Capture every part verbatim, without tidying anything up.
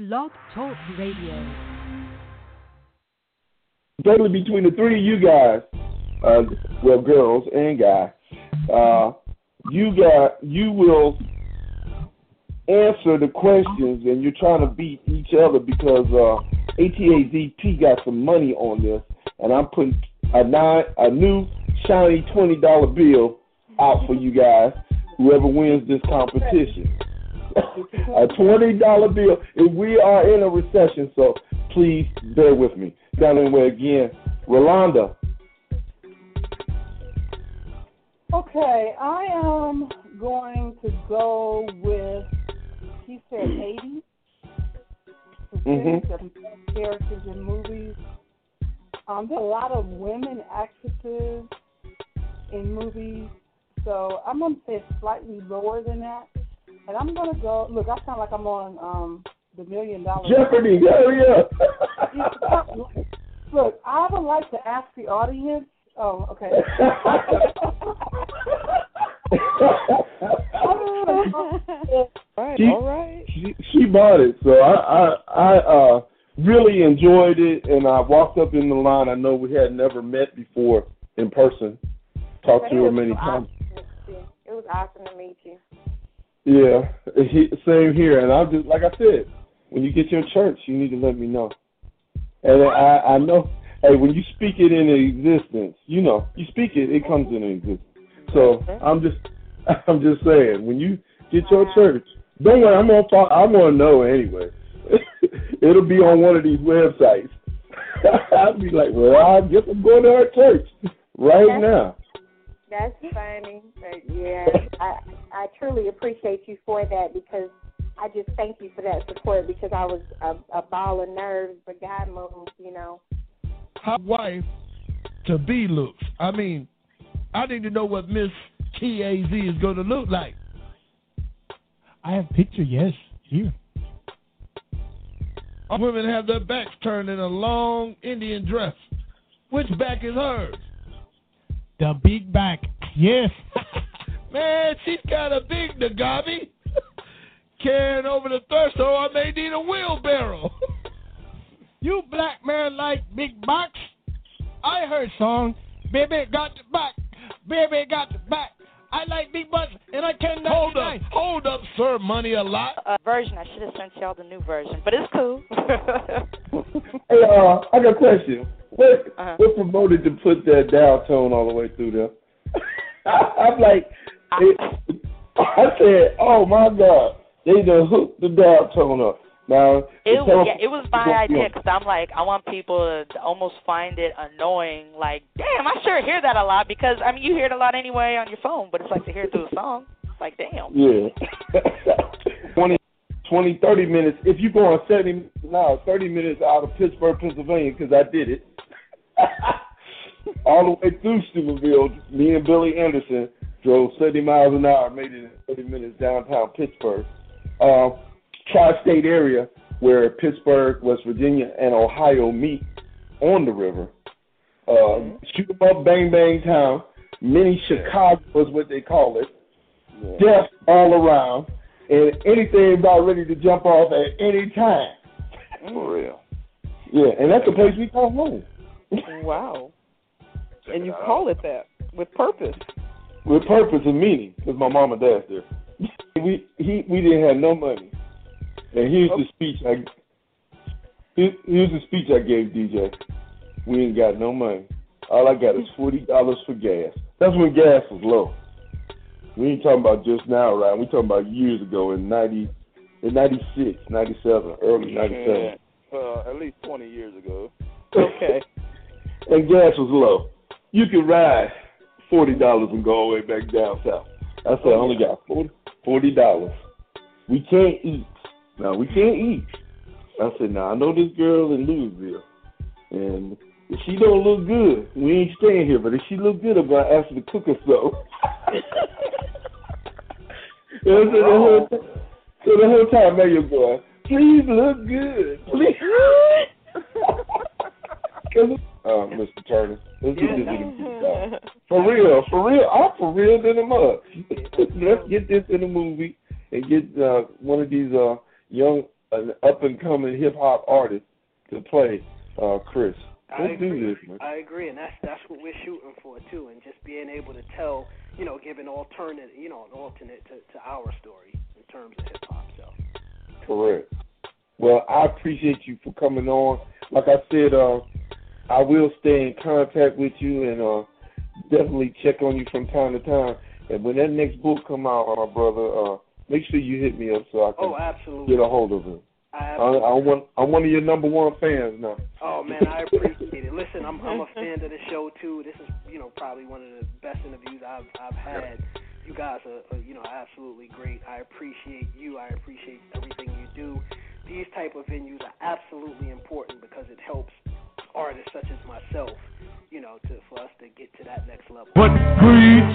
Blog Talk Radio. Totally between the three of you guys, uh, well, girls and guys, uh, you got you will answer the questions, and you're trying to beat each other because uh, A T A Z P got some money on this, and I'm putting a nine, a new shiny twenty dollar bill out for you guys. Whoever wins this competition, a twenty dollar bill. And we are in a recession, so please bear with me. Down anyway again, Rolanda. Okay, I am going to go with, he said eighty. Mm-hmm. Characters in movies. Um, there are a lot of women actresses in movies, so I'm going to say slightly lower than that. And I'm going to go, look, I sound like I'm on um, the Million Dollar Jeopardy, hell yeah. Look, I would like to ask the audience. Oh, okay. Right, she, all right. She, she bought it, so I I, I uh, really enjoyed it, and I walked up in the line. I know we had never met before in person. Talked to her many times. It was awesome to meet you. Yeah, he, same here. And I just like I said, when you get your church, you need to let me know. And I, I know, hey, when you speak it into existence, you know, you speak it, it comes into existence. So I'm just, I'm just saying, when you get your church, don't worry, I'm gonna talk, I'm gonna know anyway. It'll be on one of these websites. I'll be like, well, I guess I'm going to our church right that's, now. That's funny, but yeah, I I truly appreciate you for that, because I just thank you for that support, because I was a, a ball of nerves, but God moved, you know. How wife to be looks. I mean, I need to know what Miss T A Z is going to look like. I have a picture, yes, here. Our women have their backs turned in a long Indian dress. Which back is hers? The big back, yes. Man, she's got a big Nagabi. Carrying over the threshold, I may need a wheelbarrow. You black man like big box? I heard song, baby got the back, baby got the back. I like big butts, and I cannot Hold deny. up, hold up, sir, money a lot. Uh, version, I should have sent y'all the new version, but it's cool. Hey, uh, I got a question. What, uh-huh. what promoted to put that down tone all the way through there? I'm like, it, I said, oh my God, they done hooked the down tone up. Now, it was, yeah, it was my idea, because I'm like, I want people to almost find it annoying. Like, damn, I sure hear that a lot, because, I mean, you hear it a lot anyway on your phone, but it's like to hear it through a song. It's like, damn. Yeah. twenty, twenty, thirty minutes. If you go on seventy now, thirty minutes out of Pittsburgh, Pennsylvania, because I did it. All the way through Steubenville, me and Billy Anderson drove seventy miles an hour, made it in thirty minutes downtown Pittsburgh. Uh, tri-state area where Pittsburgh, West Virginia, and Ohio meet on the river. Uh, mm-hmm. Shoot 'em up, bang, bang town. Mini Chicago is what they call it. Yeah. Death all around. And anything about ready to jump off at any time. For real. Yeah, and that's the place we call home. Wow. And you call it that with purpose. With purpose and meaning, because my mom and dad's there. we he we didn't have no money. And here's the speech I here, here's the speech I gave D J. We ain't got no money. All I got is forty dollars for gas. That's when gas was low. We ain't talking about just now, right? We talking about years ago in ninety, in ninety-six, ninety-seven, early ninety-seven. Yeah, uh, at least twenty years ago. Okay. And gas was low. You could ride forty dollars and go all the way back down south. I said I only got forty dollars. We can't eat. No, we can't eat. I said, now, I know this girl in Louisville, and if she don't look good, we ain't staying here, but if she look good, I'm going to ask her to cook us some. So the whole, so the whole time, man, you're going, please look good. Please. uh, Mister Turner, let's get this in the For real, for real. I'm for real than a mug. Let's get this in a movie and get uh, one of these uh, young an up and coming hip hop artist to play, uh, Chris. Let's I do agree. this, man. I agree, and that's that's what we're shooting for too, and just being able to tell, you know, give an alternate, you know, an alternate to, to our story in terms of hip hop. So. Correct. Well, I appreciate you for coming on. Like I said, uh, I will stay in contact with you and uh, definitely check on you from time to time. And when that next book come out, my brother, uh, make sure you hit me up so I can oh, absolutely. get a hold of it. I, I, I want, I'm one of your number one fans now. Oh man, I appreciate it. Listen, I'm I'm a fan of the show too. This is, you know, probably one of the best interviews I've I've had. You guys are, are you know, absolutely great. I appreciate you. I appreciate everything you do. These type of venues are absolutely important because it helps artists such as myself, you know, to for us to get to that next level. What breeds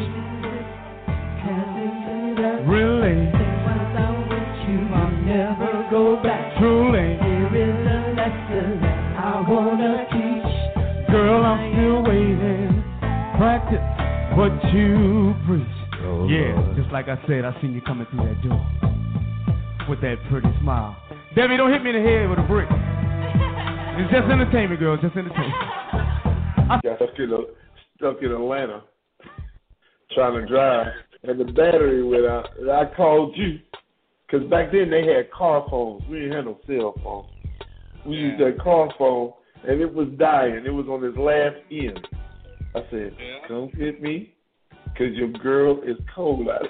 really? I'll never go back. Truly, here is a lesson I wanna teach. Girl, I'm still waiting. Practice what you preach. Oh, yeah, Lord. Just like I said, I seen you coming through that door with that pretty smile. Debbie, don't hit me in the head with a brick. It's just entertainment, girl. Just entertainment. I got stuck in, stuck in Atlanta trying to drive, and the battery went out. And I called you. Because back then they had car phones. We didn't have no cell phone. We yeah. used that car phone, and it was dying. It was on its last end. I said, yeah. Don't hit me, because your girl is cold out.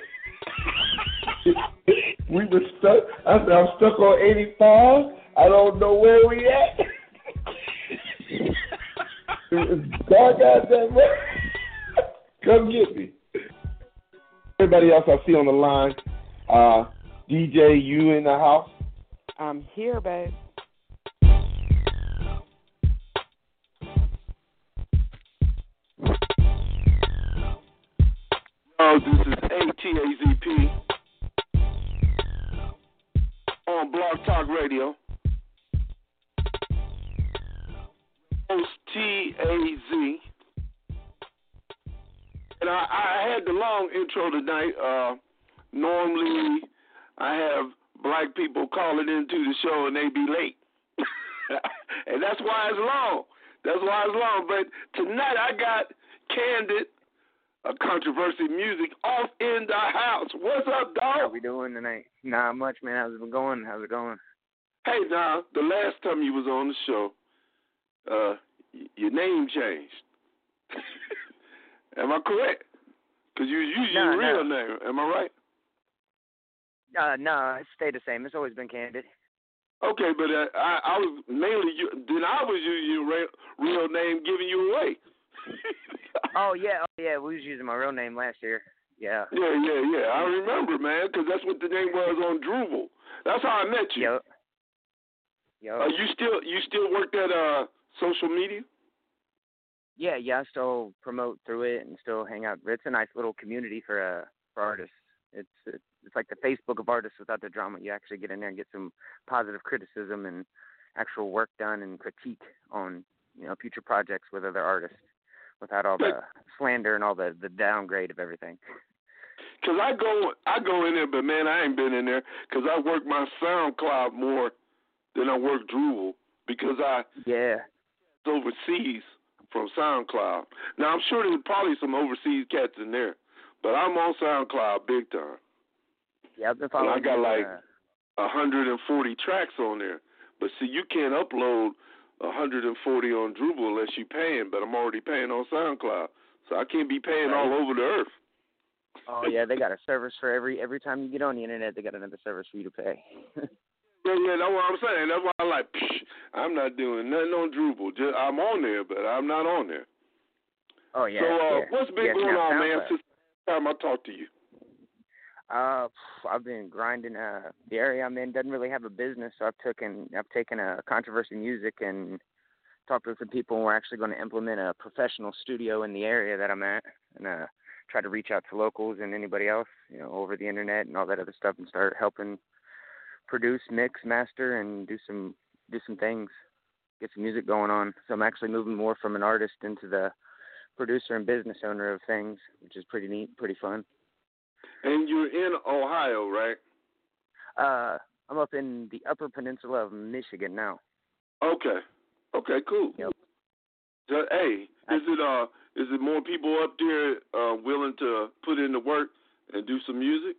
We were stuck. I said, I'm stuck on eighty-five. I don't know where we at. It was dark out there, man. Come get me. Everybody else I see on the line, uh, D J, you in the house? I'm here, babe. Oh, this is A T A Z P on Blog Talk Radio. Host T A Z. And I, I had the long intro tonight. Uh, normally, I have black people calling into the show and they be late. And that's why it's long. That's why it's long. But tonight I got Candid, a controversy music, off in the house. What's up, dog? How we doing tonight? Not much, man. How's it been going? How's it going? Hey, now, the last time you was on the show, uh, y- your name changed. Am I correct? Because you use no, your real no. name. Am I right? Uh, no, it stayed the same. It's always been Candid. Okay, but uh, I, I was mainly, then I was using your real, real name giving you away. Oh, yeah, oh, yeah, we was using my real name last year. Yeah. Yeah, yeah, yeah. I remember, man, because that's what the name was on Drupal. That's how I met you. Yep. Yep. Uh, you still you still work at uh, social media? Yeah, yeah, I still promote through it and still hang out. It's a nice little community for uh, for artists. It's it's like the Facebook of artists without the drama. You actually get in there and get some positive criticism and actual work done and critique on, you know, future projects with other artists without all the slander and all the, the downgrade of everything. Because I go I go in there, but man, I ain't been in there because I work my SoundCloud more than I work Drupal because I yeah it's overseas from SoundCloud. Now I'm sure there's probably some overseas cats in there, but I'm on SoundCloud big time. Yeah, I've been following. And I got like uh, one hundred forty tracks on there, but see, you can't upload one hundred forty on Drupal unless you're paying. But I'm already paying on SoundCloud, so I can't be paying right. all over the earth. Oh yeah, they got a service for every every time you get on the internet. They got another service for you to pay. Yeah, yeah, that's what I'm saying. That's why I'm like, psh, I'm not doing nothing on Drupal. Just, I'm on there, but I'm not on there. Oh, yeah. So, uh, yeah. what's been yeah, going on, man, SoundCloud. since the time I talked to you? Uh, I've been grinding. Uh, the area I'm in doesn't really have a business, so I've taken I've taken a controversy music and talked with some people, and we're actually going to implement a professional studio in the area that I'm at, and uh, try to reach out to locals and anybody else, you know, over the internet and all that other stuff, and start helping produce, mix, master, and do some do some things, get some music going on. So I'm actually moving more from an artist into the producer and business owner of things, which is pretty neat, pretty fun. And you're in Ohio, right? Uh, I'm up in the Upper Peninsula of Michigan now. Okay. Okay. Cool. Yep. So, hey, is it uh is it more people up there uh, willing to put in the work and do some music?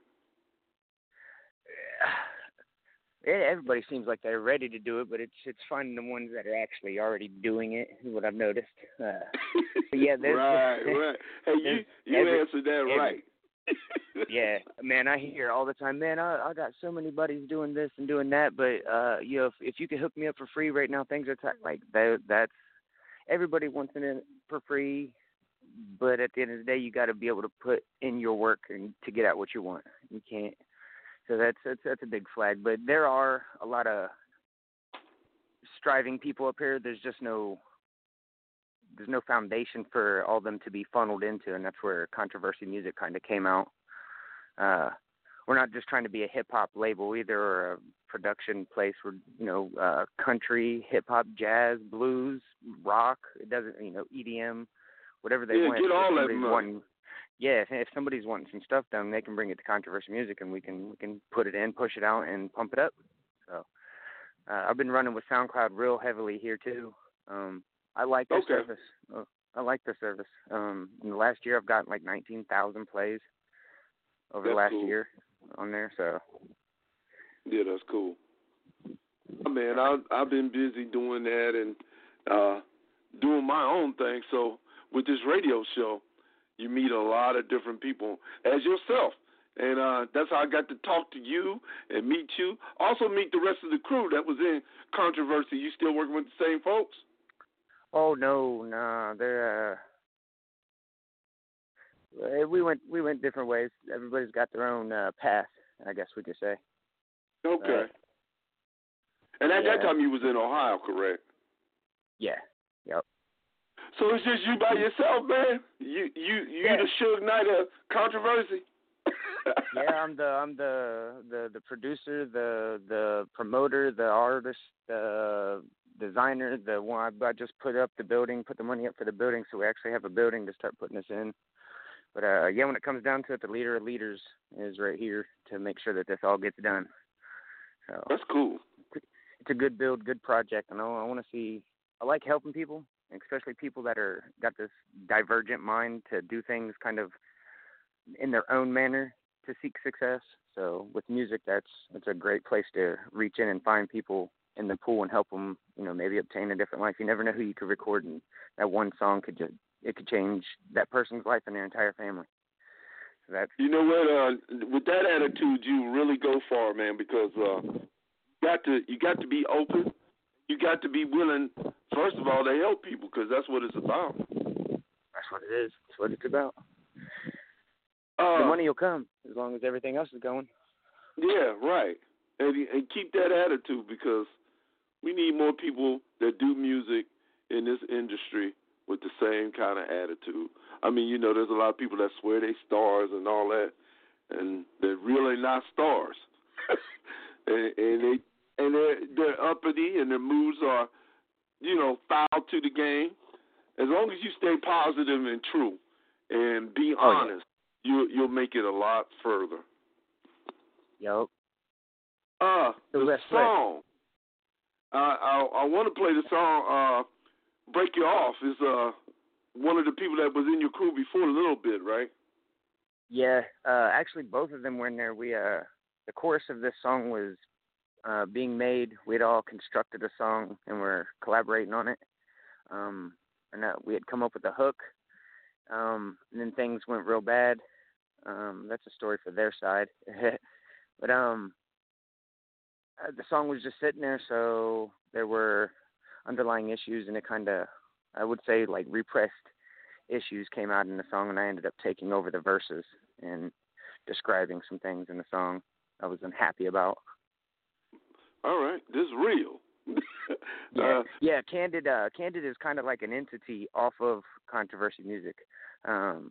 Everybody seems like they're ready to do it, but it's it's finding the ones that are actually already doing it is what I've noticed. Uh, but yeah, there's, right, right. Hey, you you every, answered that every, right. Yeah, man, I hear all the time, man, I I got so many buddies doing this and doing that, but uh, you know, if, if you could hook me up for free right now, things are t- like that. That's everybody wants it in for free, but at the end of the day, you got to be able to put in your work and to get out what you want. You can't. So that's, that's that's a big flag. But there are a lot of striving people up here. There's just no there's no foundation for all of them to be funneled into, and that's where Controversy Music kind of came out. Uh, we're not just trying to be a hip hop label either, or a production place. We're you know uh, country, hip hop, jazz, blues, rock. It doesn't you know E D M, whatever they yeah, want. get all that money. Yeah, if, if somebody's wanting some stuff done, they can bring it to Controversy Music, and we can we can put it in, push it out, and pump it up. So uh, I've been running with SoundCloud real heavily here too. Um, I like their okay. service. Uh, I like their service. Um, in the last year, I've gotten like nineteen thousand plays over that's the last cool. year on there. So yeah, that's cool. Oh, man, I I've been busy doing that and uh, doing my own thing. So with this radio show, you meet a lot of different people as yourself. And uh, that's how I got to talk to you and meet you. Also meet the rest of the crew that was in Controversy. You still working with the same folks? Oh, no, no. They're, uh, we went we went different ways. Everybody's got their own uh, path, I guess we could say. Okay. Uh, and at yeah. that time you was in Ohio, correct? Yeah, yep. So it's just you by yourself, man? You you you yeah. the Suge Knight of Controversy? yeah, I'm the I'm the, the the producer, the the promoter, the artist, the designer, the one I, I just put up the building, put the money up for the building, so we actually have a building to start putting this in. But uh, yeah, when it comes down to it, the leader of leaders is right here to make sure that this all gets done. So that's cool. It's a good build, good project, and I, I want to see. I like helping people, especially people that are got this divergent mind to do things kind of in their own manner to seek success. So with music, that's that's a great place to reach in and find people in the pool and help them, you know, maybe obtain a different life. You never know who you could record, and that one song could just it could change that person's life and their entire family. So that's you know what? Uh, with that attitude, you really go far, man. Because uh, you got to you got to be open. You got to be willing. First of all, to help people, because that's what it's about. That's what it is. That's what it's about. Uh, the money will come as long as everything else is going. Yeah, right. And, and keep that attitude, because we need more people that do music in this industry with the same kind of attitude. I mean, you know, there's a lot of people that swear they stars and all that, and they're really not stars. and, and they and they're, they're uppity, and their moves are, you know, foul to the game. As long as you stay positive and true and be oh, honest, yeah. you you'll make it a lot further. Yep. Uh, the, the song. Uh, I I want to play the song. Uh, "Break You Off" is uh one of the people that was in your crew before a little bit, right? Yeah. Uh, actually, both of them were in there. We uh the chorus of this song was uh being made. We'd all constructed a song and we're collaborating on it. Um, and uh, we had come up with a hook. Um, and then things went real bad. Um, that's a story for their side. but um, uh, the song was just sitting there, so there were underlying issues, and it kind of, I would say, like repressed issues came out in the song, and I ended up taking over the verses and describing some things in the song I was unhappy about. All right, this is real. yeah, uh, yeah. Candid, uh, Candid is kind of like an entity off of Controversy Music. Um,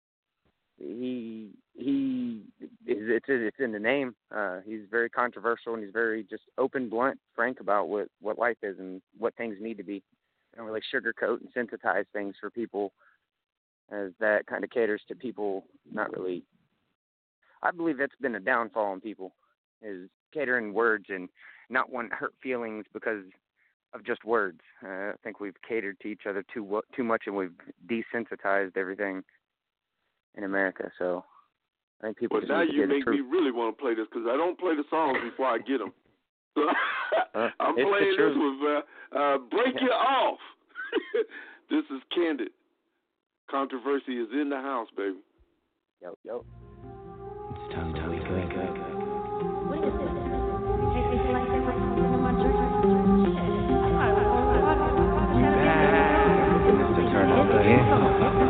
he he it's it's in the name. Uh, he's very controversial, and he's very just open, blunt, frank about what, what life is and what things need to be. Don't really sugarcoat and synthesize things for people, as that kind of caters to people not really. I believe that's been a downfall in people, is catering words and not want to hurt feelings because of just words. Uh, I think we've catered to each other too too much, and we've desensitized everything in America. So I think people. Well, just now need to you hear the make truth. me really want to play this because I don't play the songs before I get them. So uh, I'm it's playing the truth. this with uh, uh, "Break Yeah. You Off." This is Candid. Controversy is in the house, baby. Yo, yo. It's time to wake up. What is this? It's like they were talking on my drink. Turn up again.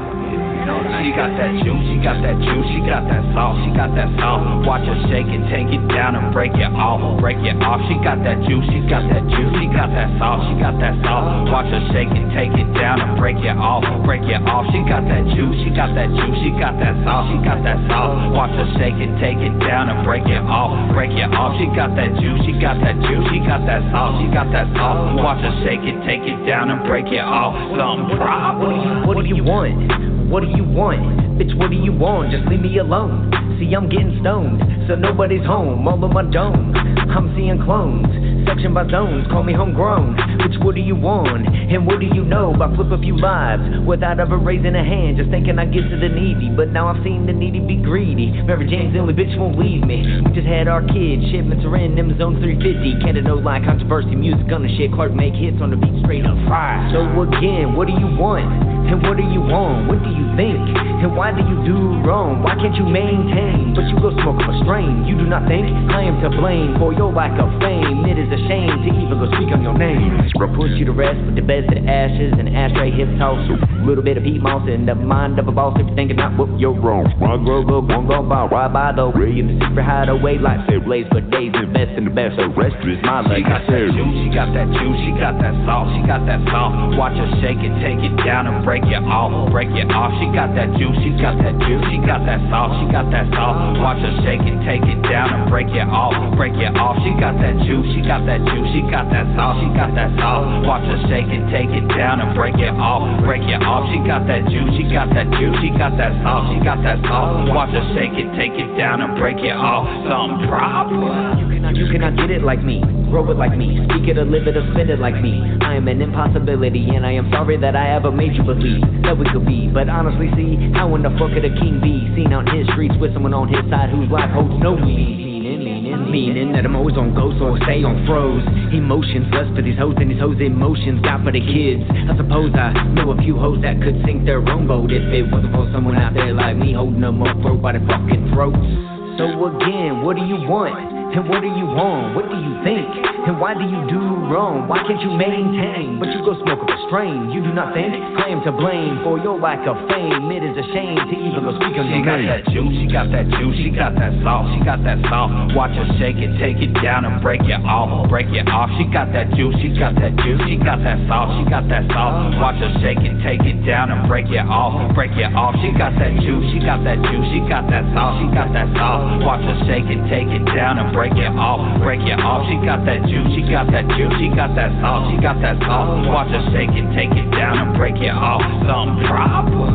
She got that juice, she got that juice, she got that sauce, she got that sauce. Watch her shake it, take it down and break it off, break it off. She got that juice, she got that juice, she got that sauce, she got that sauce. Watch her shake it, take it down and break it off, break it off. She got that juice, she got that juice, she got that sauce, she got that sauce. Watch her shake it, take it down and break it off, break it off. She got that juice, she got that juice, she got that sauce, she got that sauce. Watch her shake it, take it down and break it off. Something problem. What do you want? What do you want? Bitch, what do you want? Just leave me alone. See, I'm getting stoned, so nobody's home. All of my dome, I'm seeing clones. Section by zones, call me homegrown. Bitch, what do you want? And what do you know? I flip a few lives without ever raising a hand, just thinking I get to the needy. But now I've seen the needy be greedy. Mary Jane's the only bitch won't leave me. We just had our kids, shipments are in them zones three fifty. Canada no lie, controversy, music on the shit. Clark make hits on the beat, straight up fire. So again, what do you want? And what do you want? What do you think? And why do you do wrong? Why can't you maintain? But you go smoke up a strain. You do not think I am to blame for your lack of fame. It is a shame to even go speak on your name. Bro, put you to rest with the best of the ashes and ashtray hip toss. A little bit of heat moss in the mind of a boss. If you're thinking not what you're wrong. Run, go, go, won't go by. Ride by the way in the secret hideaway. Like say blaze for days. The best and the best. The rest is my She got that legacy. juice, she got that juice, she got that sauce, she got that sauce. Watch her shake it, take it down and break it off, break it off. She got that juice, she got that juice, she got that sauce, she got that sauce. Watch her shake it, take it down and break it off, break it off. She got that juice, she got that juice, she got that sauce, she got that sauce. Watch her shake it, take it down and break it off, break it off. She got that juice, she got that juice, she got that sauce, she got that sauce. Watch her shake it, take it down and break it off. Some problem. You cannot get it like me, grow it like me, speak it or live it or spend it like me. I am an impossibility and I am sorry that I ever made you believe that we could be. But honestly, see, how in the fuck could a king be seen out in his streets with someone on his side whose life holds no meaning? Meaning, meaning that I'm always on go, so I stay on froze. Emotions, lust for these hoes and these hoes emotions got for the kids. I suppose I know a few hoes that could sink their own boat if it wasn't for someone out there like me holding them up broke by their fucking throats. So again, what do you want? And what do you want? What do you think? And why do you do wrong? Why can't you maintain? But you go smoke up a strain. You do not think I am to blame for your lack of fame. It is a shame to even go speak on She your got name. that juice, she got that juice, she got that sauce, she got that sauce. Watch her shake it, take it down and break it off, break it off. She got that juice, she got that juice, she got that sauce, she got that sauce. Watch her shake it, take it down and break it off, break it off. She got that juice, she got that juice, she got that sauce, she got that sauce. Watch her shake it, take it down and break it off, break it off. She got that juice, she got that juice, she got that sauce, she got that sauce. Watch her shake it, take it down and break it off. Some problem.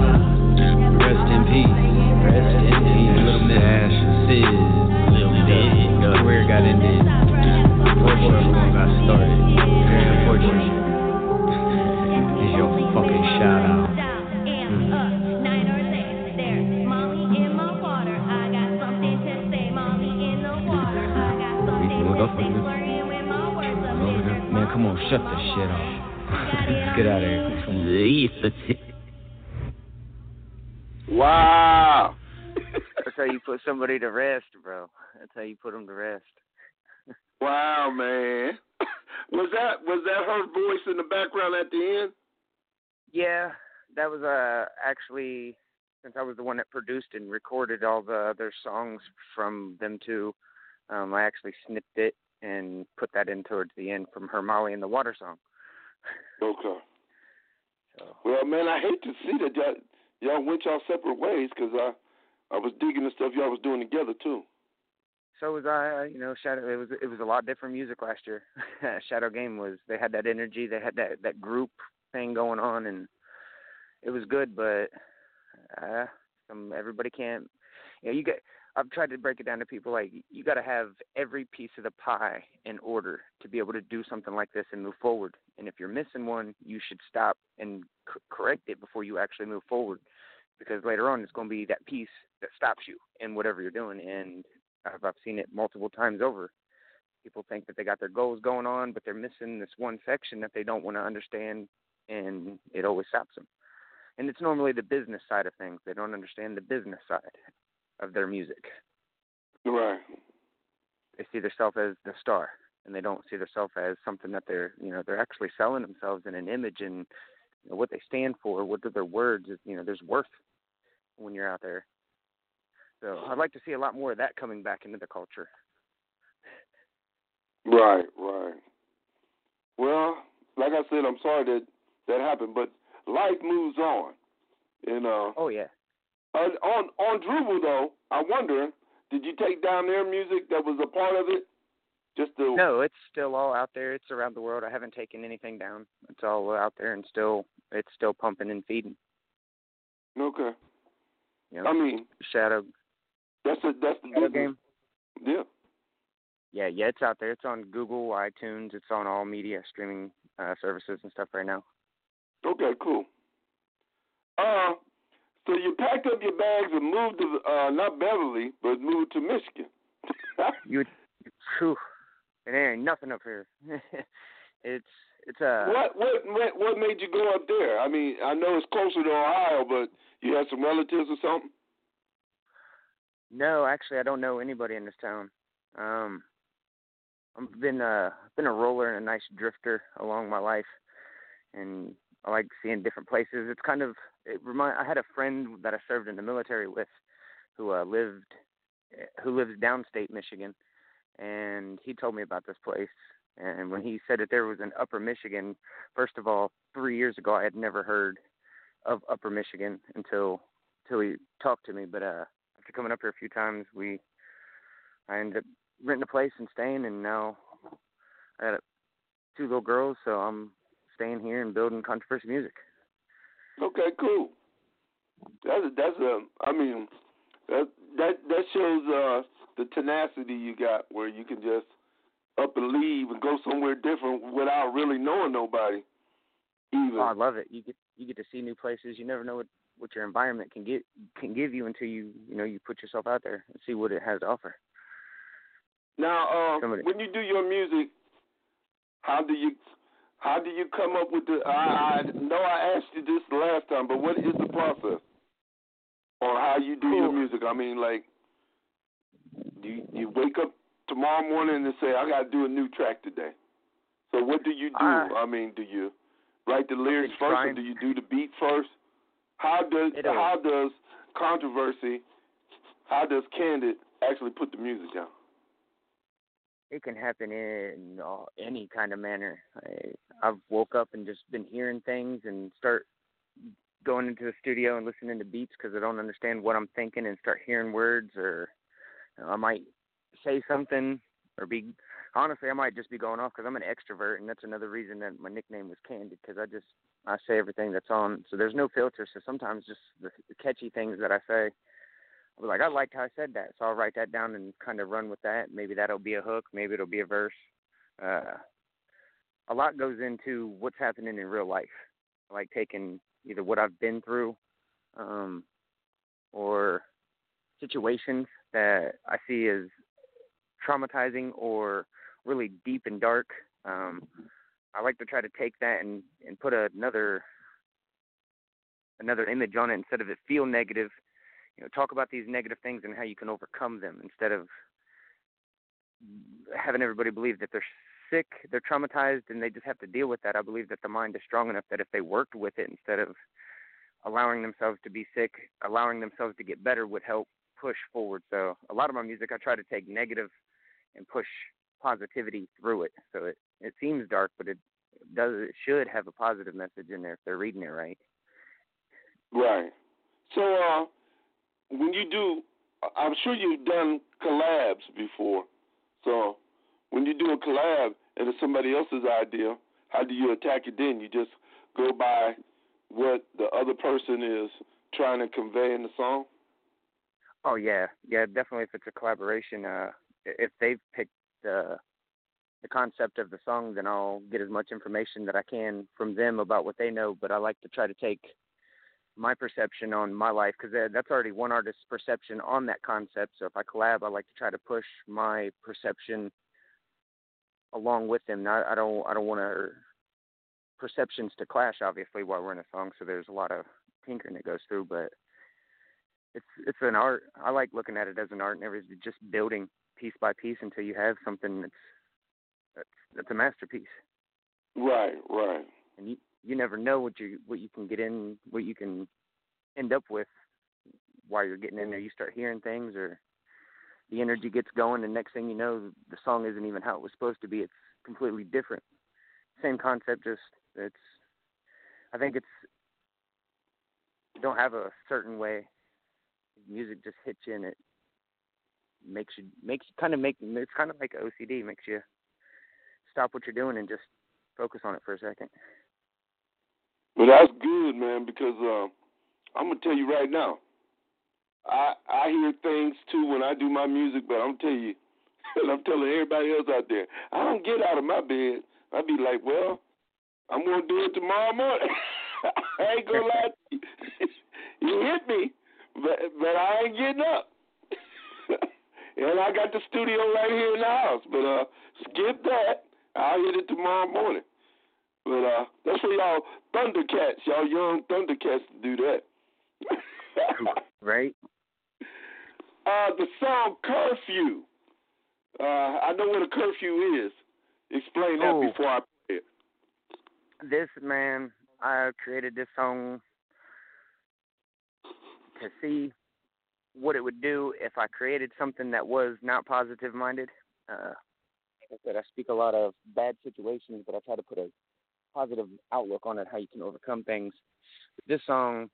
Rest in peace. Rest in peace. Little Miss Sid. Little bit. Career got ended. Unfortunately, everyone got started. Very unfortunate. Is your fucking shout out. Man, come on, shut the shit off. Let's get out of here. Come on. Wow. That's how you put somebody to rest, bro. That's how you put them to rest. Wow, man. Was that was that her voice in the background at the end? Yeah, that was uh actually, since I was the one that produced and recorded all the other songs from them two, um, I actually snipped it and put that in towards the end from her Molly in the Water song. Okay. So. Well, man, I hate to see that y'all, y'all went y'all separate ways because I, I was digging the stuff y'all was doing together too. So was I. You know, Shadow. It was it was a lot different music last year. Shadow Game was. They had that energy. They had that that group thing going on, and it was good. But uh, some everybody can't. You know, you get I've tried to break it down to people like you got to have every piece of the pie in order to be able to do something like this and move forward. And if you're missing one, you should stop and c- correct it before you actually move forward, because later on it's going to be that piece that stops you in whatever you're doing. And I've, I've seen it multiple times over. People think that they got their goals going on, but they're missing this one section that they don't want to understand, and it always stops them. And it's normally the business side of things. They don't understand the business side of their music. Right. They see themselves as the star, and they don't see themselves as something that they're, you know, they're actually selling themselves in an image and you know, what they stand for, what are their words. You know, there's worth when you're out there. So I'd like to see a lot more of that coming back into the culture. Right, right. Well, like I said, I'm sorry that that happened, but life moves on. And uh, oh yeah. On on, on Drupal though, I wonder, did you take down their music that was a part of it? Just to No, it's still all out there. It's around the world. I haven't taken anything down. It's all out there, and still, it's still pumping and feeding. Okay. You know, I mean, Shadow. That's a that's the Shadow business. Game. Yeah. Yeah, yeah, it's out there. It's on Google, iTunes. It's on all media streaming uh, services and stuff right now. Okay, cool. Uh. So you packed up your bags and moved to, uh, not Beverly, but moved to Michigan. you, whew, there ain't nothing up here. it's, it's a. What, what, what, what made you go up there? I mean, I know it's closer to Ohio, but you had some relatives or something? No, actually, I don't know anybody in this town. Um, I've been, uh, been a roller and a nice drifter along my life, and I like seeing different places. It's kind of, it remind. I had a friend that I served in the military with, who uh, lived, who lives downstate Michigan, and he told me about this place. And when he said that there was an Upper Michigan, first of all, three years ago I had never heard of Upper Michigan until until he talked to me. But uh, after coming up here a few times, we, I ended up renting a place and staying, and now I got two little girls, so I'm staying here and building Controversy Music. Okay, cool. That's a, that's a. I mean, that that that shows uh, the tenacity you got, where you can just up and leave and go somewhere different without really knowing nobody. Even. Oh, I love it. You get you get to see new places. You never know what, what your environment can get can give you until you you know you put yourself out there and see what it has to offer. Now, uh, Somebody. when you do your music, how do you how do you come up with the? I, I know I asked you this the last time, but what is the process on how you do your music? I mean, like, do you, you wake up tomorrow morning and say, I got to do a new track today? So what do you do? Uh, I mean, do you write the lyrics first, trying. or do you do the beat first? How does It is. how does Controversy, how does Candid actually put the music down? It can happen in uh, any kind of manner. I, I've woke up and just been hearing things and start going into the studio and listening to beats because I don't understand what I'm thinking and start hearing words, or you know, I might say something or be, honestly, I might just be going off because I'm an extrovert, and that's another reason that my nickname was Candid, because I just, I say everything that's on, so there's no filter, so sometimes just the, the catchy things that I say, I'll be like, I liked how I said that, so I'll write that down and kind of run with that. Maybe that'll be a hook. Maybe it'll be a verse. Uh, a lot goes into what's happening in real life, like taking either what I've been through um, or situations that I see as traumatizing or really deep and dark. Um, I like to try to take that and, and put another another image on it instead of it feel negative. You know, talk about these negative things and how you can overcome them instead of having everybody believe that they're sick, they're traumatized, and they just have to deal with that. I believe that the mind is strong enough that if they worked with it instead of allowing themselves to be sick, allowing themselves to get better would help push forward. So a lot of my music, I try to take negative and push positivity through it. So it, it seems dark, but it does it should have a positive message in there if they're reading it right. Right. So, uh, when you do, I'm sure you've done collabs before. So when you do a collab and it's somebody else's idea, how do you attack it then? You just go by what the other person is trying to convey in the song? Oh yeah, yeah, definitely. If it's a collaboration, uh, if they've picked the the concept of the song, then I'll get as much information that I can from them about what they know. But I like to try to take my perception on my life, because that's already one artist's perception on that concept. So if I collab, I like to try to push my perception along with them. Now, I don't, I don't want our perceptions to clash, obviously, while we're in a song. So there's a lot of tinkering that goes through, but it's it's an art. I like looking at it as an art, and everything, just building piece by piece until you have something that's that's, that's a masterpiece. Right, right. And you you never know what you what you can get in, what you can end up with while you're getting in there. You start hearing things, or the energy gets going, and next thing you know, the song isn't even how it was supposed to be. It's completely different. Same concept, just it's. I think it's. You don't have a certain way. Music just hits you, and it makes you makes kind of make it's kind of like O C D. Makes you stop what you're doing and just focus on it for a second. Well, that's good, man. Because uh, I'm gonna tell you right now, I I hear things too when I do my music, but I'm telling you, and I'm telling everybody else out there, I don't get out of my bed. I be like, well, I'm gonna do it tomorrow morning. I ain't gonna lie to you. You hit me. But, but I ain't getting up. And I got the studio right here in the house. But uh, skip that. I'll hit it tomorrow morning. But uh, that's for y'all Thundercats, y'all young Thundercats to do that. Right. Uh, the song Curfew. Uh, I know what a curfew is. Explain that oh. before I play it. This, man, I created this song to see what it would do if I created something that was not positive-minded. Uh, like I said, I speak a lot of bad situations, but I try to put a positive outlook on it, how you can overcome things. This song,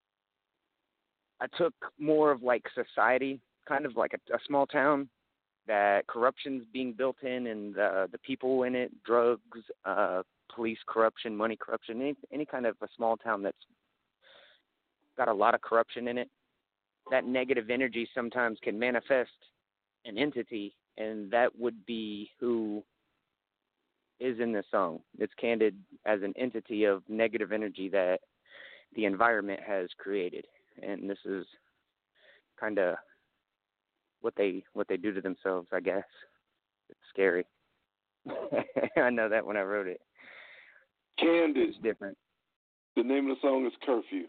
I took more of like society, kind of like a, a small town, that corruption's being built in, and the, the people in it, drugs, uh, police corruption, money corruption, any, any kind of a small town that's got a lot of corruption in it. That negative energy sometimes can manifest an entity, and that would be who is in the song. It's candid as an entity of negative energy that the environment has created, and this is kind of what they what they do to themselves, I guess. It's scary. I know that when I wrote it. Candid. It's different. The name of the song is Curfew.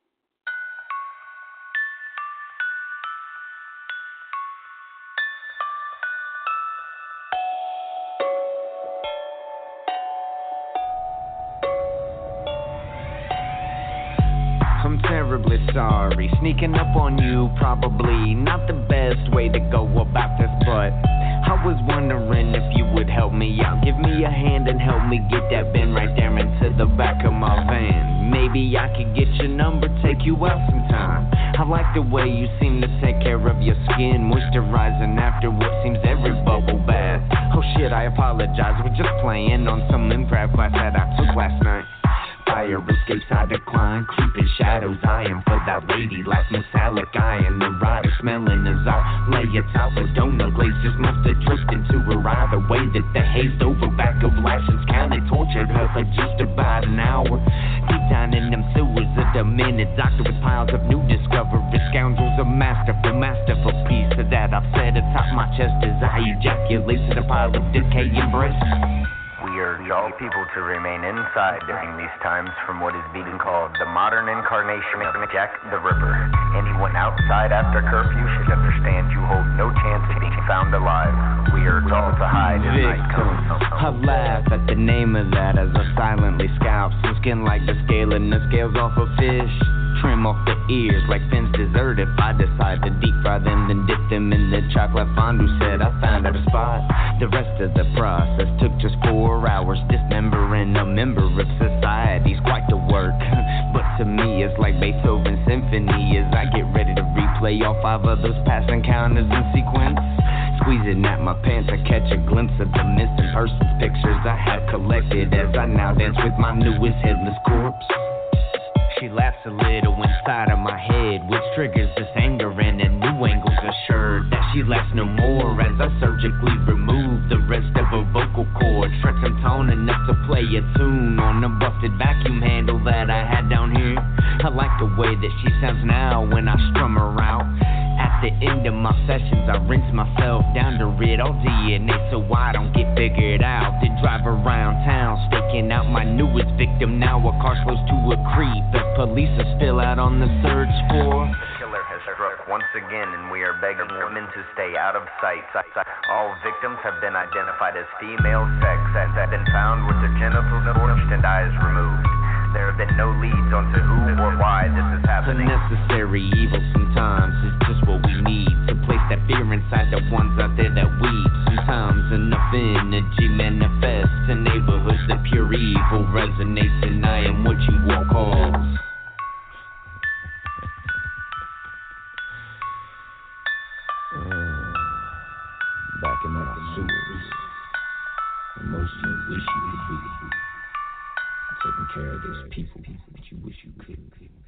Terribly sorry, sneaking up on you, probably not the best way to go about this, but I was wondering if you would help me out. Give me a hand and help me get that bin right there into the back of my van. Maybe I could get your number, take you out sometime. I like the way you seem to take care of your skin, moisturizing after what seems every bubble bath. Oh shit, I apologize, we're just playing on some improv class that I took last night. Fire escapes, I decline, creeping shadows, I am for that lady, like metallic iron, erotic smelling as I lay atop a donut glaze, just must have dripped into her eye, the way that the hazed over back of lashes counted, tortured her for just about an hour, deep down in them sewers of the minute, doctor with piles of new discoveries, scoundrels a masterful, masterful piece of that I've set atop my chest as I ejaculate to the pile of decaying breasts. We urge all people to remain inside during these times from what is being called the modern incarnation of Jack the Ripper. Anyone outside after curfew should understand you hold no chance of being found alive. We urge all to hide as night comes. I laugh at the name of that as I silently scalp some skin like the scale and the scales off a fish. Trim off the ears like Finn's dessert if I decide to deep fry them, then dip them in the chocolate fondue. Said I found out a spot. The rest of the process took just four hours. Dismembering a member of society's quite the work. But to me it's like Beethoven's symphony as I get ready to replay all five of those past encounters in sequence. Squeezing at my pants, I catch a glimpse of the missing persons pictures I have collected as I now dance with my newest headless corpse. She laughs a little inside of my head, which triggers this anger and a new angle sure that she lasts no more as I surgically remove the rest of her vocal cords. Stretch some tone enough to play a tune on a busted vacuum handle that I had down here. I like the way that she sounds now when I strum her out. At the end of my sessions, I rinse myself down to rid all D N A so I don't get figured out. Then drive around town, staking out my newest victim. Now a car slows to a creep as police are still out on the search for. Killer has struck once again, and we are begging women to stay out of sight. All victims have been identified as female sex and have been found with their genitals torched and eyes removed. There have been no leads onto who or why this is happening. Unnecessary evil sometimes is just what we need to place that fear inside the ones out there that weep. Sometimes enough energy manifests in neighborhoods that pure evil resonates, and I am what you will call. Back in my sewers, emotionally wish you could be taking care of those people that you wish you could.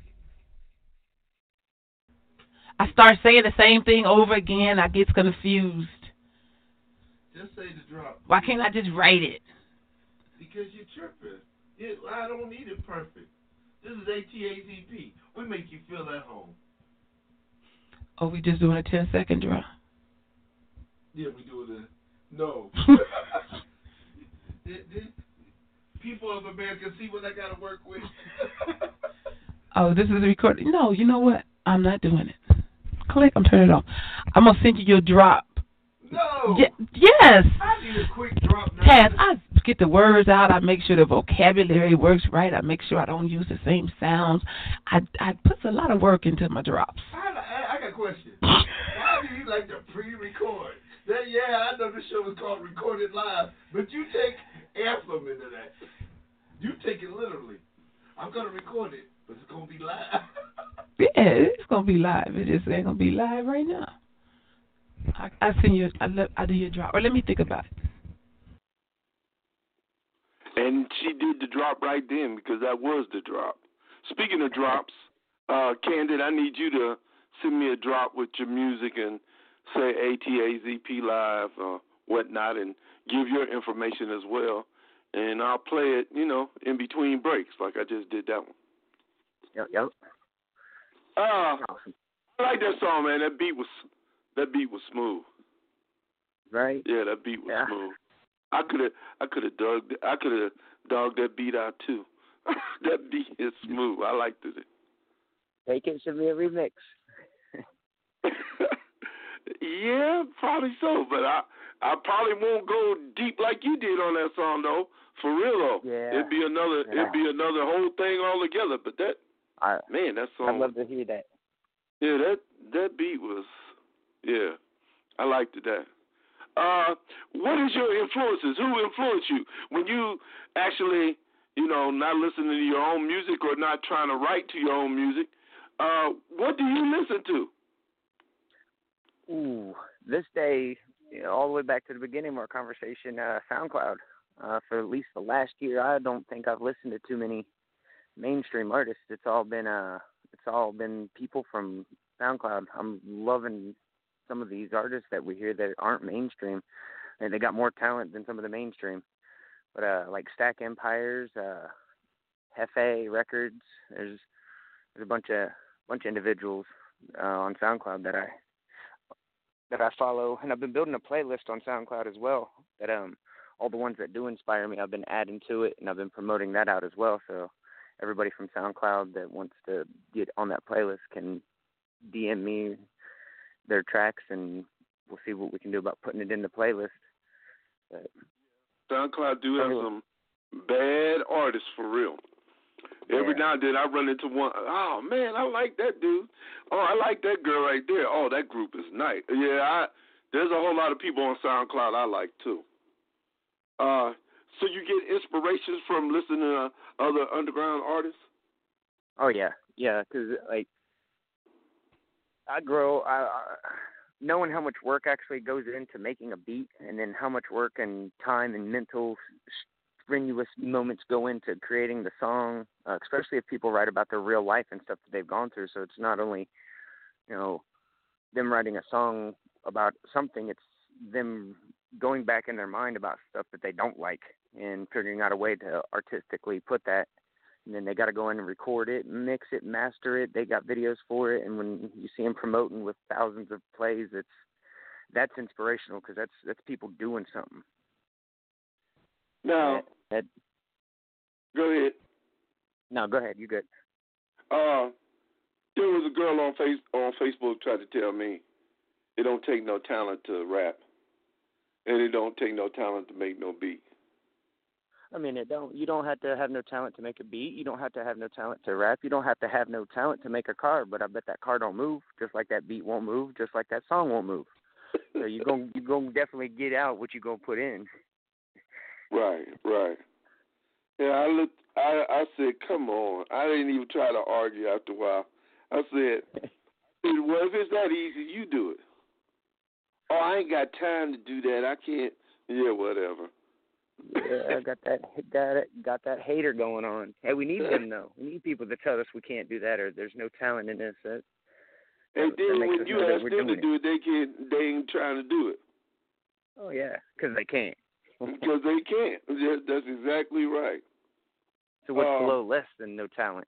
I start saying the same thing over again. I get confused. Just say the drop. Why can't I just write it? Because you're tripping. It, I don't need it perfect. This is A T A Z P. We make you feel at home. Oh, we just doing a ten second drop? Yeah, we do it. A, no. Did, did, people of America see what I got to work with. Oh, this is a recording. No, you know what? I'm not doing it. Click. I'm turning it off. I'm gonna send you your drop. No. Ye- yes. I need a quick drop now. Taz, I get the words out. I make sure the vocabulary works right. I make sure I don't use the same sounds. I I put a lot of work into my drops. I, I, I got a question. Why do you like to pre-record? That, yeah, I know this show is called Recorded Live, but you take airflow into that. You take it literally. I'm going to record it, but it's going to be live. Yeah, it's going to be live. It just ain't going to be live right now. I, I send you, I, let, I do your drop. Or let me think about it. And she did the drop right then because that was the drop. Speaking of drops, uh, Candid, I need you to send me a drop with your music and say A T A Z P Live or whatnot and give your information as well. And I'll play it, you know, in between breaks like I just did that one. Yep, yep. Uh, awesome. I like that song, man. That beat was that beat was smooth. Right? Yeah, that beat was yeah. smooth. I could have I could have dug I could have dogged that beat out too. That beat is smooth. I liked it. Take it, should be a remix. Yeah, probably so, but I I probably won't go deep like you did on that song though. For real though. Yeah. It'd be another yeah. it'd be another whole thing altogether. But that I, man, that song I'd love to hear that. Yeah, that that beat was yeah. I liked it that. Uh what is your influences? Who influenced you? When you actually, you know, not listening to your own music or not trying to write to your own music, uh, what do you listen to? Ooh, this day, you know, all the way back to the beginning of our conversation, uh, SoundCloud. Uh, for at least the last year, I don't think I've listened to too many mainstream artists. It's all been, uh, it's all been people from SoundCloud. I'm loving some of these artists that we hear that aren't mainstream, and they got more talent than some of the mainstream. But uh, like Stack Empires, uh, Hefe Records, there's there's a bunch of bunch of individuals uh, on SoundCloud that I. that I follow, and I've been building a playlist on SoundCloud as well, that um all the ones that do inspire me, I've been adding to it, and I've been promoting that out as well, so everybody from SoundCloud that wants to get on that playlist can D M me their tracks, and we'll see what we can do about putting it in the playlist. But SoundCloud do have some bad artists for real. Every yeah. now and then I run into one. Oh man, I like that dude. Oh, I like that girl right there. Oh, that group is nice. Yeah, I, there's a whole lot of people on SoundCloud I like too. Uh, so you get inspirations from listening to other underground artists? Oh yeah, yeah. Because like I grow, I, I, knowing how much work actually goes into making a beat, and then how much work and time and mental strenuous moments go into creating the song, uh, especially if people write about their real life and stuff that they've gone through. So it's not only, you know, them writing a song about something. It's them going back in their mind about stuff that they don't like and figuring out a way to artistically put that. And then they got to go in and record it, mix it, master it. They got videos for it. And when you see them promoting with thousands of plays, it's that's inspirational because that's that's people doing something. Now, that, that, go ahead. No, go ahead. You good? Uh, there was a girl on face on Facebook tried to tell me it don't take no talent to rap, and it don't take no talent to make no beat. I mean, it don't. You don't have to have no talent to make a beat. You don't have to have no talent to rap. You don't have to have no talent to make a car. But I bet that car don't move, just like that beat won't move, just like that song won't move. So you going you gonna definitely get out what you gonna put in. Right, right. Yeah, I looked. I I said, come on. I didn't even try to argue after a while. I said, well, if it's that easy, you do it. Oh, I ain't got time to do that. I can't. Yeah, whatever. Yeah, I got that got it, got that hater going on. Hey, we need them though. We need people to tell us we can't do that or there's no talent in this. That, and that, then that when you ask them to it. do it, they can't. They ain't trying to do it. Oh yeah, because they can't. Because they can't. Yeah, that's exactly right. So what's um, below less than no talent?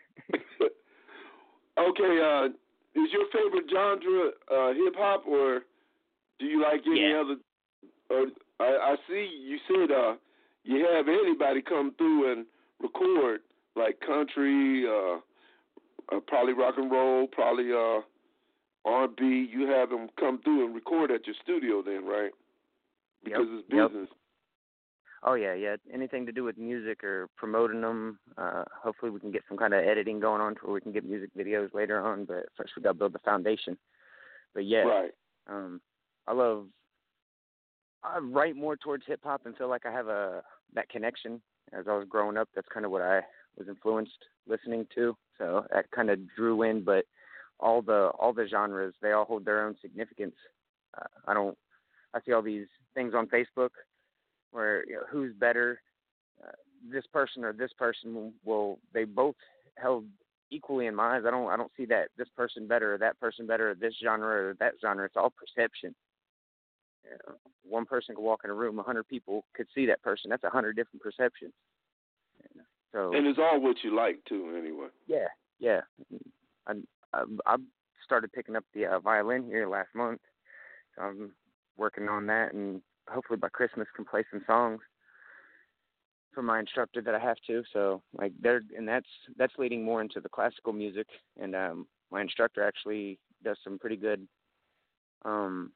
Okay, uh, is your favorite genre uh, hip hop, or do you like any yeah. other? Or I, I see you said uh, you have anybody come through and record like country, uh, uh, probably rock and roll, probably uh, R and B. You have them come through and record at your studio, then, right? Because yep. it's business. Yep. Oh yeah, yeah. Anything to do with music or promoting them. Uh, hopefully, we can get some kind of editing going on to where we can get music videos later on. But first, we got to build the foundation. But yeah, right. um, I love. I write more towards hip hop and feel like I have a that connection. As I was growing up, that's kind of what I was influenced listening to. So that kind of drew in. But all the all the genres, they all hold their own significance. Uh, I don't. I see all these things on Facebook where you know, who's better, uh, this person or this person will, will they both held equally in my eyes. I don't I don't see that this person better or that person better or this genre or that genre. It's all perception. You know, one person could walk in a room, a hundred people could see that person. That's a hundred different perceptions. You know, so and it's all what you like too, anyway. Yeah, yeah. I I, I started picking up the uh, violin here last month. So I'm working on that, and hopefully by Christmas can play some songs for my instructor that I have to. So like there, and that's that's leading more into the classical music. And um, my instructor actually does some pretty good. Um,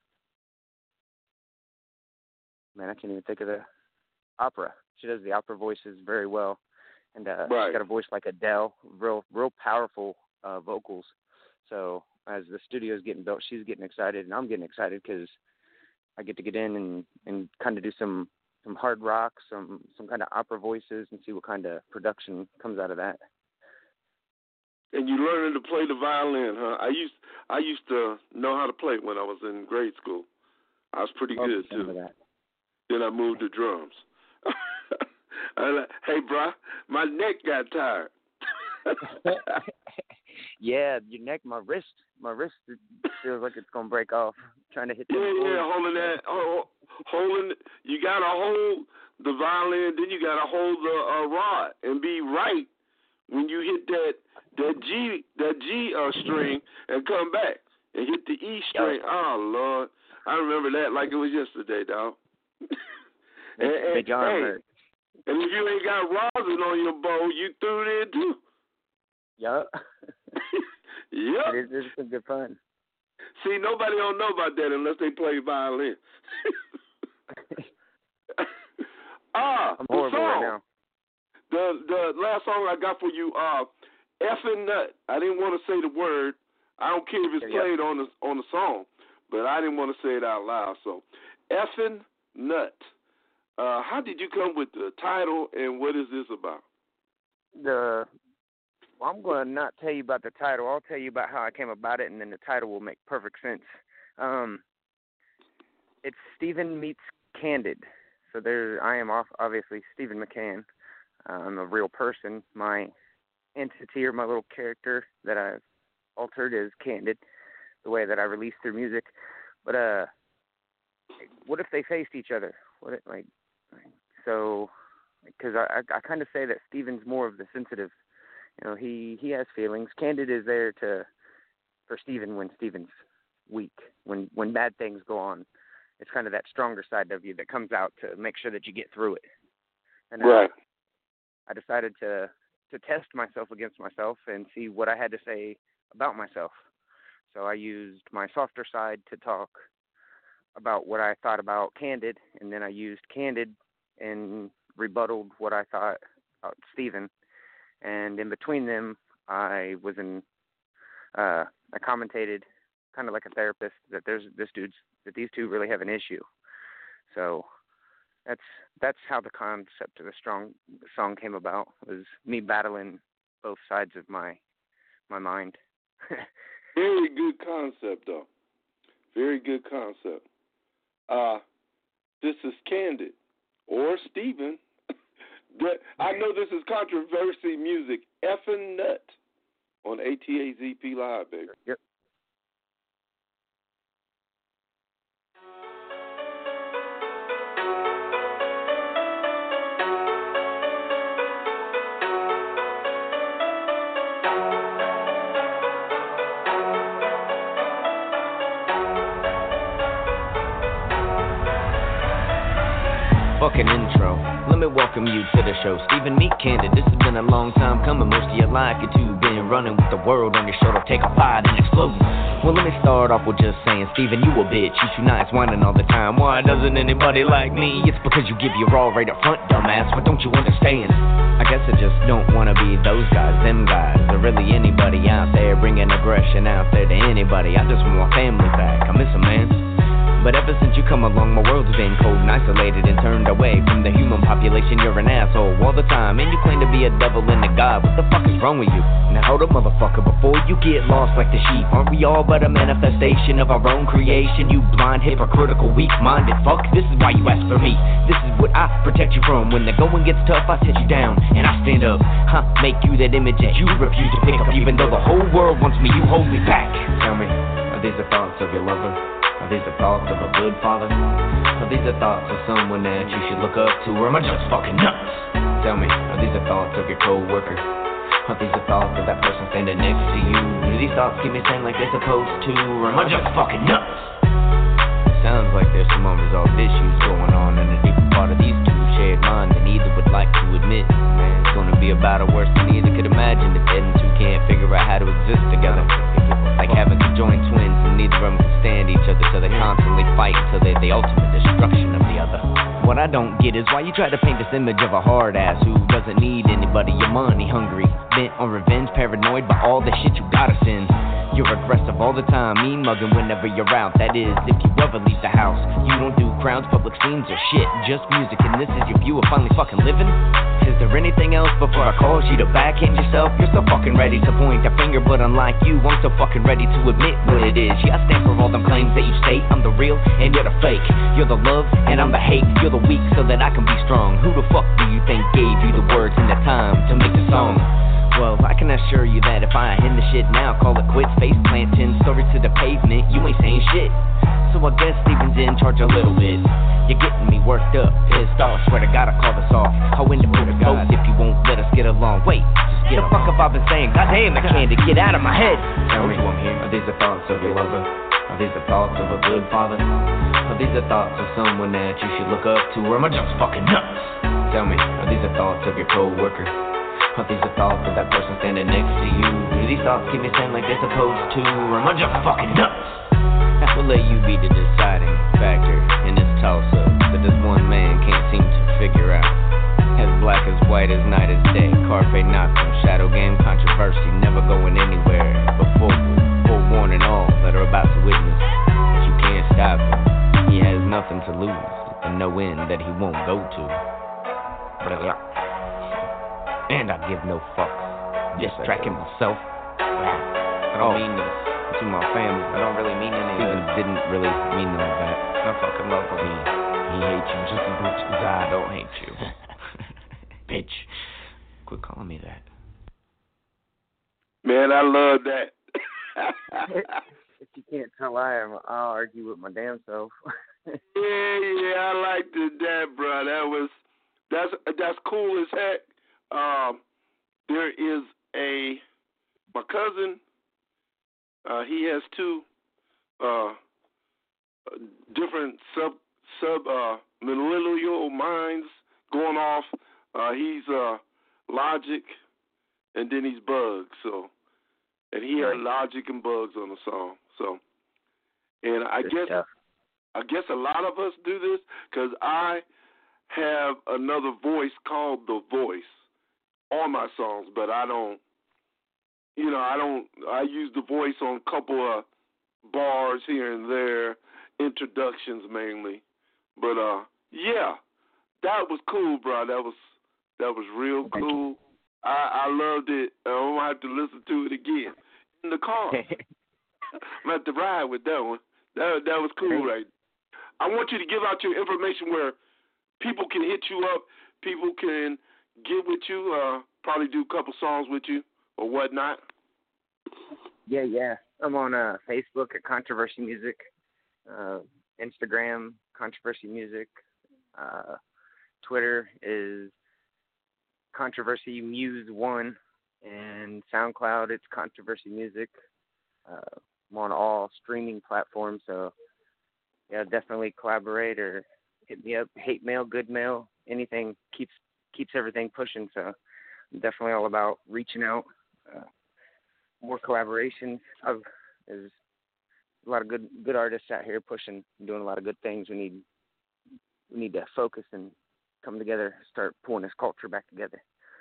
man, I can't even think of the opera. She does the opera voices very well, and uh, right. she's got a voice like Adele, real real powerful uh, vocals. So as the studio's getting built, she's getting excited, and I'm getting excited because I get to get in and, and kind of do some, some hard rock, some some kind of opera voices, and see what kind of production comes out of that. And you learning to play the violin, huh? I used I used to know how to play it when I was in grade school. I was pretty Love good too. That. Then I moved to drums. I like, hey, bro, my neck got tired. Yeah, your neck, my wrist, my wrist feels like it's gonna break off. Trying to hit that. Yeah, yeah, holding that, oh, holding. You gotta hold the violin, then you gotta hold the uh, rod and be right when you hit that that G that G uh, string and come back and hit the E string. Yep. Oh Lord, I remember that like it was yesterday, dog. and, and, Big arm hey, hurt. And if you ain't got rosin on your bow, you threw it in too. Yep. Yep. It is, it's some good fun. See, nobody don't know about that unless they play violin. ah, I'm the horrible song. right now. The the last song I got for you, uh, effing nut. I didn't want to say the word. I don't care if it's yeah, played yeah. on the on the song, but I didn't want to say it out loud. So, effing nut. Uh, how did you come with the title, and what is this about? The well, I'm going to not tell you about the title. I'll tell you about how I came about it, and then the title will make perfect sense. Um, it's Stephen meets Candid. So there, I am off, obviously Stephen McCann. Uh, I'm a real person. My entity or my little character that I've altered is Candid. the way that I release through music. But uh, what if they faced each other? What if, like, so, because I, I, I kind of say that Steven's more of the sensitive. You know, he, he has feelings. Candid is there to for Steven when Steven's weak, when when bad things go on. It's kind of that stronger side of you that comes out to make sure that you get through it. And right. uh, I decided to to test myself against myself and see what I had to say about myself. So I used my softer side to talk about what I thought about Candid, and then I used Candid and rebutted what I thought about Steven. And in between them, I was in, uh, I commentated kind of like a therapist that there's this dude's, that these two really have an issue. So that's that's how the concept of the strong song came about, was me battling both sides of my my mind. Very good concept, though. Very good concept. Uh, this is Candid, or Steven. I know this is controversy music. Effing Nut on A T A Z P Live, baby. Yep. Fucking intro. Let me welcome you to the show. Steven, meet Candid. This has been a long time coming. Most of your life, you two been running with the world on your shoulder. Take a fight and explode. Well, let me start off with just saying, Steven, you a bitch. You too nice, whining all the time. Why doesn't anybody like me? It's because you give your all right up front, dumbass. What don't you understand? I guess I just don't want to be those guys, them guys, or really anybody out there bringing aggression out there to anybody. I just want my family back. I miss them, man. But ever since you come along, my world's been cold and isolated and turned away from the human population. You're an asshole all the time, and you claim to be a devil and a god. What the fuck is wrong with you? Now hold up, motherfucker, before you get lost like the sheep. Aren't we all but a manifestation of our own creation? You blind, hypocritical, weak-minded fuck. This is why you ask for me. This is what I protect you from. When the going gets tough, I set you down and I stand up. Huh? Make you that image that you refuse to pick up, even though the whole world wants me. You hold me back. Tell me, are these the thoughts of your lover? Are these the thoughts of a good father? Are these the thoughts of someone that you should look up to? Or am I just fucking nuts? Tell me, are these the thoughts of your co-worker? Are these the thoughts of that person standing next to you? Do these thoughts keep me sane like they're supposed to? Or am I just fucking nuts? It sounds like there's some unresolved issues going on in the deeper part of these two shared minds that neither would like to admit. Man, it's gonna be a battle worse than either could imagine if Ed and two can't figure out how to exist together. Like having conjoined twins and neither of them can stand each other, so they constantly fight until they're the ultimate destruction of the other. What I don't get is why you try to paint this image of a hard ass who doesn't need anybody. You're money hungry, bent on revenge, paranoid by all the shit you got us in. You're aggressive all the time, mean mugging whenever you're out. That is, if you ever leave the house. You don't do crowds, public scenes, or shit. Just music, and this is your view of finally fucking living? Is there anything else before I cause you to backhand yourself? You're so fucking ready to point a finger, but unlike you, I'm so fucking ready to admit what it is. Yeah, I stand for all them claims that you state. I'm the real, and you're the fake. You're the love, and I'm the hate. You're the weak, so that I can be strong. Who the fuck do you think gave you the words and the time to make the song? Well, I can assure you that if I end the shit now, call it quits, face planting, stories to the pavement, you ain't saying shit. So I guess Steven's in charge a little bit. You're getting me worked up, pissed off, swear to God I call this off. I'll end up with a ghost if you won't let us get along. Wait, just get the fuck up I've been saying, goddamn it, Candy, get out of my head. Tell me, I'm here. Are these the thoughts of your lover? Are these the thoughts of a good father? Are these the thoughts of someone that you should look up to? Or am I just fucking nuts? Tell me, are these the thoughts of your co-worker? Are these the thoughts of that person standing next to you? Do these thoughts keep me sane like they're supposed to? Or am I just fucking nuts? We'll let you be the deciding factor in this toss-up that this one man can't seem to figure out. As black as white as night as day, Carpe Noctem, shadow game controversy, never going anywhere. Before forewarning all that are about to witness that you can't stop him. He has nothing to lose and no end that he won't go to. And I give no fucks. Distracting myself. I don't oh. mean this to my family. I don't really mean any Steven of that. Didn't really mean none of that. I fucking love him. He, he hates you just as much as I don't hate you. Bitch. Quit calling me that. Man, I love that. you can't tell I am, I'll argue with my damn self. yeah, yeah, I liked it, that, bro. That was that's that's cool as heck. Um, there is a my cousin. Uh, he has two uh, different sub sub uh, millennial minds going off. Uh, he's uh, Logic, and then he's Bugs. So, and he had Logic and Bugs on the song. So, and I guess I guess a lot of us do this because I have another voice called The Voice on my songs, but I don't. You know, I don't. I use The Voice on a couple of bars here and there, introductions mainly. But uh, yeah, that was cool, bro. That was that was real cool. I, I loved it. I'm gonna have to listen to it again in the car. I'm gonna have to ride with that one. That that was cool, right? I want you to give out your information where people can hit you up, people can get with you, uh, probably do a couple songs with you or whatnot. Yeah, yeah. I'm on uh, Facebook at Controversy Music, uh, Instagram Controversy Music, uh, Twitter is Controversy Muse One, and SoundCloud it's Controversy Music. Uh, I'm on all streaming platforms, so yeah, definitely collaborate or hit me up. Hate mail, good mail, anything keeps keeps everything pushing. So I'm definitely all about reaching out. Uh, more collaboration. I've, there's a lot of good good artists out here pushing, doing a lot of good things. We need we need to focus and come together, start pulling this culture back together.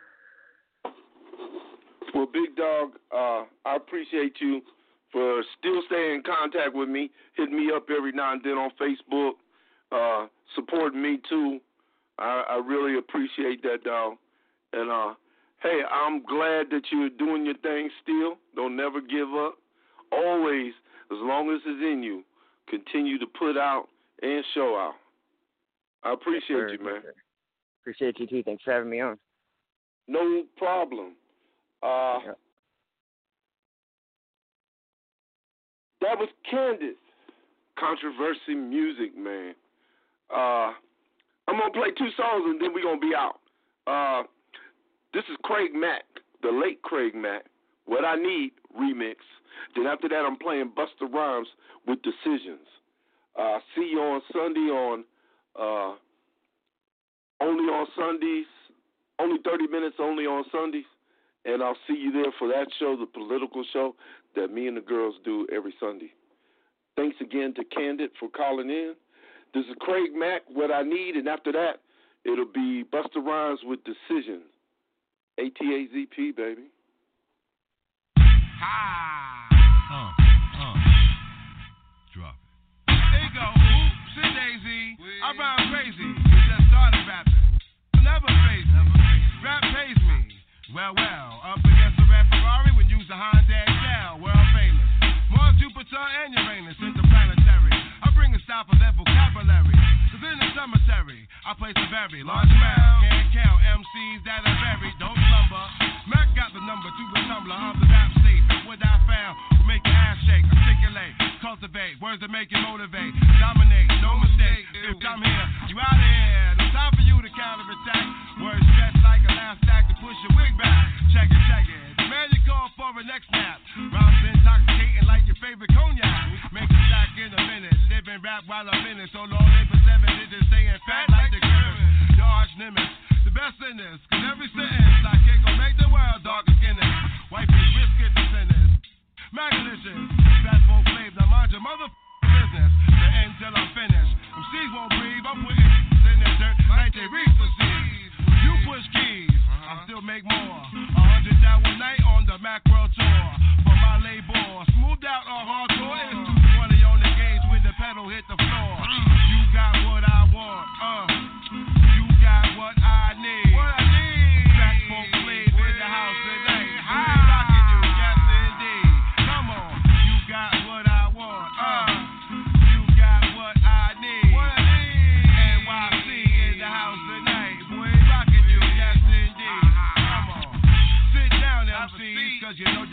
Well, Big Dog, uh, I appreciate you for still staying in contact with me, hitting me up every now and then on Facebook, uh, supporting me too. I, I really appreciate that, dog. And uh, hey, I'm glad that you're doing your thing still. Don't never give up. Always, as long as it's in you, continue to put out and show out. I appreciate yes, you, man. Yes, appreciate you too. Thanks for having me on. No problem. Uh, yep. That was Candid. Controversy Music, man. Uh, I'm going to play two songs and then we're going to be out. Uh, this is Craig Mack, the late Craig Mack, What I Need remix. Then after that, I'm playing Busta Rhymes with Decisions. Uh, see you on Sunday on uh, only on Sundays, only thirty minutes only on Sundays. And I'll see you there for that show, the political show that me and the girls do every Sunday. Thanks again to Candid for calling in. This is Craig Mack, What I Need, and after that, it'll be Busta Rhymes with Decisions. A T A Z P, baby. Ha! Uh, uh. Drop it. There you go. Oops, and Daisy. I rhyme crazy. Just started rapping. Never face me. Rap pays me. Well, well, up against a red Ferrari when use a Honda Excel, world famous. Mars, Jupiter, and Uranus, interplanetary. I bring a style for that vocabulary. Cause in the cemetery, I place a very large amount. Can't count M Cs that are buried, don't slumber. Mac got the number to the tumbler of the rap state. And what I found will make your ass shake, articulate, cultivate, words that make you motivate, dominate, no mistake. If I'm here, you out of here. It's time for you to counterattack. Words stretch like a last stack to push your wig back. Check it, check it. The man you call for a next nap. Rhymes intoxicating like your favorite cognac. Make a stack in a minute. Live and rap while I'm in it. So long live for seven digits, staying fat like the grimace. Your arch nemesis, the best in this. Cause every sentence I kick will make the world darker skinned. Wifey biscuit the sentence. Magalicious, fastball flavor. Now mind your mother business. The end till I'm finished. M Cs won't breathe. I'm putting in the dirt like they reach the seas. You push keys, I still make more. A hundred that one night on the macro tour. For my label, smoothed out or hardcore. It's two twenty on the gauge with the pedal hit the floor. You got what I want, uh. You got what I need. What I need. Fat folk played with the house tonight. We rockin' you, yes indeed. Come on, you got what I want, uh. You got what I need. What I need. N Y C in the house tonight. Boy, rockin' you, yes indeed. Come on, sit down, M Cs, cause you know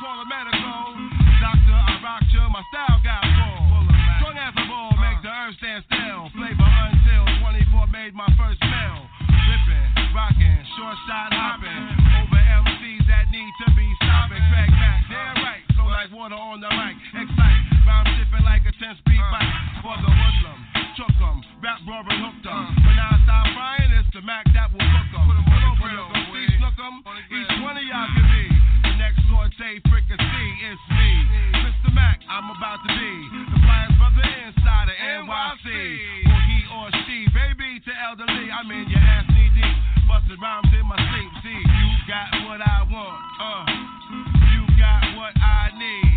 call it medical. Doctor, I rock you, my style got full. Strong as a bull, make the earth stand still. Flavor until twenty-four made my first meal. Ripping, rocking, short shot hopping. Over M Cs that need to be stopping. Crack back, damn right. Flow like water on the mic. Excite, rhyme shipping like a ten-speed bike. For the hoodlum, chook 'em, rap roaring hooked 'em. When I stop frying, it's the Mac that will cook 'em. Put 'em on the grill, see snook 'em. Each one of y'all can be the next saute fricassee. It's me, Mister Mac, I'm about to be the flyest brother inside of N Y C. Or he or she, baby to elderly, I'm in your ass knee deep. Busted rhymes in my sleep. See, you got what I want, uh, you got what I need.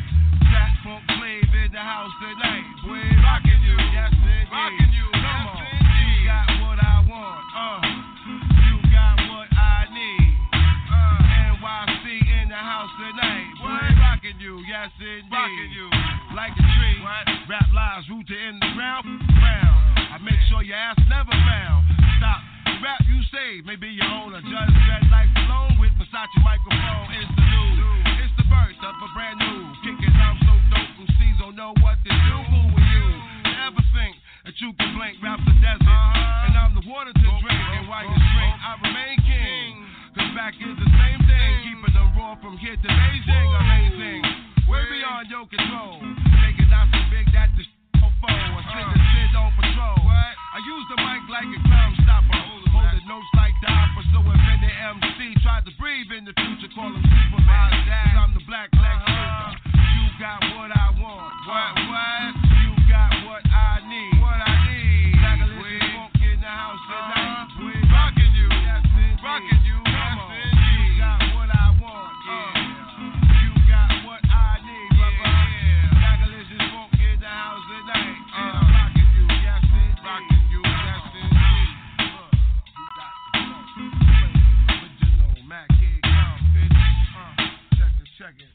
Fat Funk Flav in the house tonight. Boy, rockin' you, yes indeed. Rockin' you, come on. You got what I want, uh, you got what I need. Uh, N Y C in the house tonight. Boy, rockin' you, yes indeed. Rockin' you, like a tree. What? Rap lives rooted in the ground. Found. I make sure your ass never found. Stop. The rap you say, maybe you own a judge that life alone with Versace microphone. It's the new, it's the birth of a brand new. Kicking, I'm so dope, M Cs don't know what to do. Who are you? Never think that you can blink, rap's the desert. Uh-huh. And I'm the water to drink, and while you shrink, I remain king. Cause back is the same thing, keeping them raw from here to Beijing. Amazing, way beyond your control. Make it not so big that the sh** on foe. I sit and sit on patrol. I use the mic like a crime stopper. Holding notes like Dapper. So if any M C tried to breathe in the future, call him Superman. Cause I'm the black Lex Luthor. You got what I want. What, what? You got what I need. What I need. Blackalistic funk in the house tonight. Rockin' you. Rockin' you. Come on. You got what I want. Yeah. You got what I need, brother. Blackalistic funk in the house tonight. Uh, rockin' you. Yes, indeed. Rockin' you. Yes, indeed. Look, you got the funk. Original Mac, here it comes, bitch. Uh, check it, check it.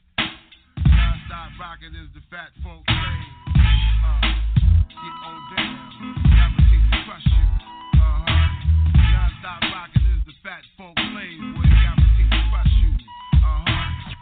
Non-stop rockin' is the Fat Funk Flav. Uh, get on down. Guaranteed to crush you. Uh-huh. Non-stop rockin' is the Fat Funk Flav. Boy, guaranteed to crush you. Uh-huh.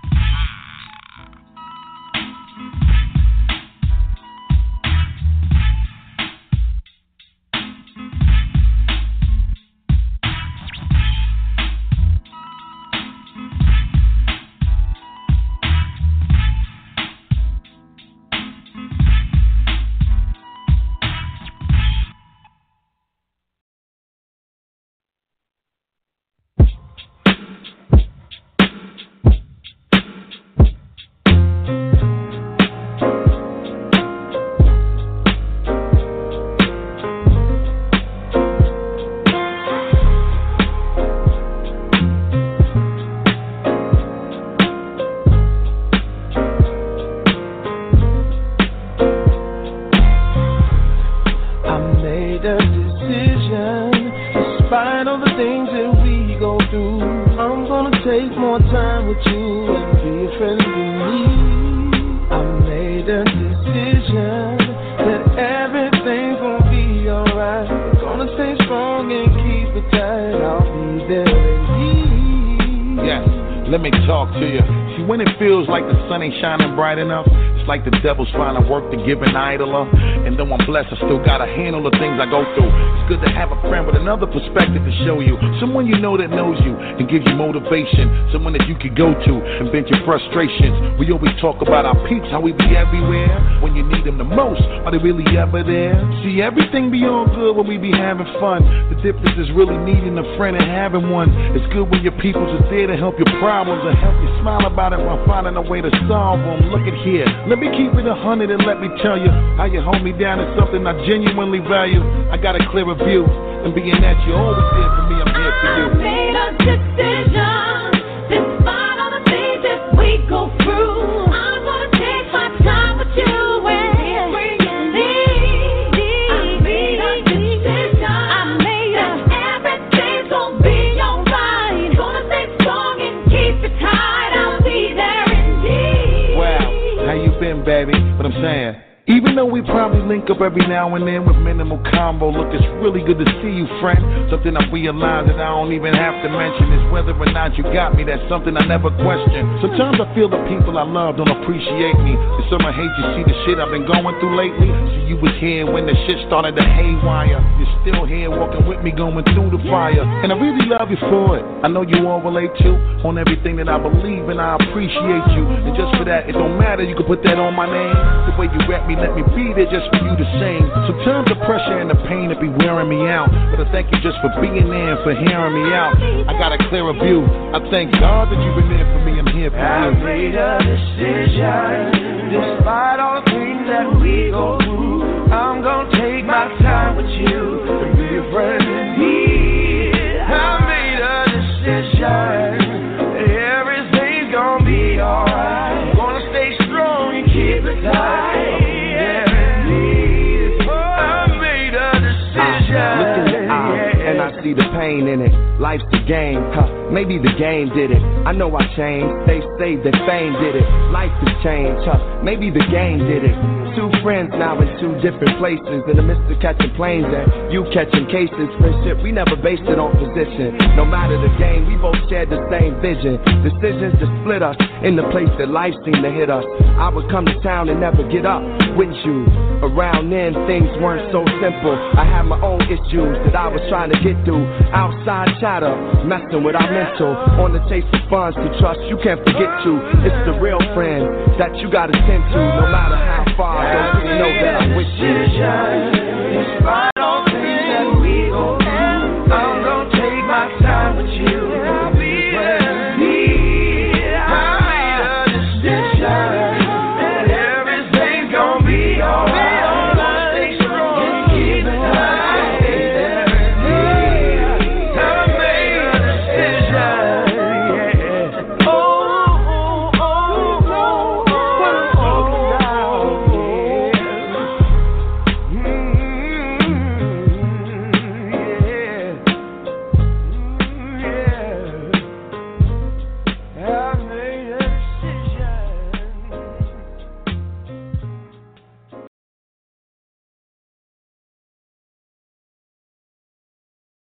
Shining bright enough, it's like the devil's trying to work to give an idler. And though I'm blessed, I still gotta handle the things I go through. It's good to have a friend with another perspective to show you, someone you know that knows you and gives you motivation, someone that you can go to and vent your frustrations. We always talk about our peeps, how we be everywhere. When you need them the most, are they really ever there? See, everything be all good when we be having fun. The difference is really needing a friend and having one. It's good when your people's is there to help your problems and help you smile about it while finding a way to solve them. Look at here, let me keep it a hundred and let me tell you how you hold me down is something I genuinely value. I got a clearer view, and being that you're always there for me, I'm here for you. I made a decision, despite all the things that we go through. I'm gonna take my time with you and where you lead. I made a decision, I made that everything's gonna be alright. Gonna stay strong and keep it tight. I'll be there indeed. Wow, how you been, baby? What I'm saying. Even though we probably link up every now and then with minimal combo, look, it's really good to see you, friend. Something I realize that I don't even have to mention is whether or not you got me. That's something I never question. Sometimes I feel the people I love don't appreciate me. It's some I hate you see the shit I've been going through lately. So you was here when the shit started to haywire. You're still here walking with me going through the fire. And I really love you for it. I know you all relate to on everything that I believe, and I appreciate you. And just for that, it don't matter, you can put that on my name. The way you rap me, let me be there just for you to sing. Sometimes the pressure and the pain will be wearing me out, but I thank you just for being there and for hearing me out. I got a clearer view. I thank God that you've been there for me. I'm here for you. I made a decision, despite all the things that we go through. I'm gonna take my time with you and be a friend in need. I made a decision, everything's gonna be alright. Gonna stay strong and keep it tight. And I see the pain in it. Life's the game, huh? Maybe the game did it. I know I changed. They say that fame did it. Life has changed, huh? Maybe the game did it. Two friends now in two different places. In the midst of catching planes and you catching cases. Friendship, we never based it on position. No matter the game, we both shared the same vision. Decisions that split us in the place that life seemed to hit us. I would come to town and never get up with you. Around then, things weren't so simple. I had my own issues that I was trying to get through. Outside chatter, messing with our mental. On the chase for funds to trust, you can't forget to. It's the real friend that you gotta tend to. No matter how far, don't you know that I'm with you.